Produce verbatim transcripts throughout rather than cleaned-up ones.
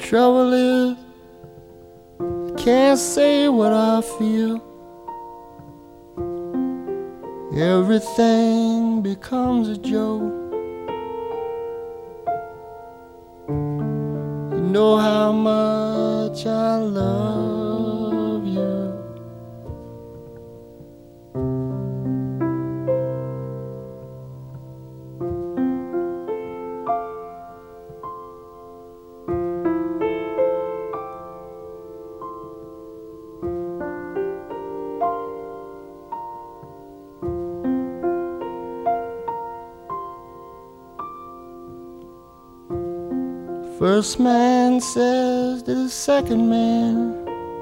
Trouble is, I can't say what I feel. Everything becomes a joke. You know how much I love you. First man says to the second man,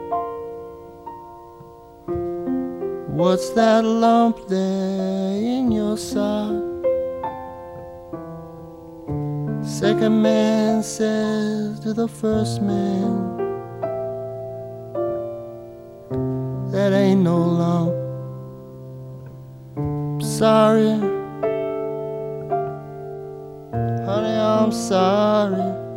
what's that lump there in your sock? Second man says to the first man, that ain't no lump. Sorry, honey, I'm sorry.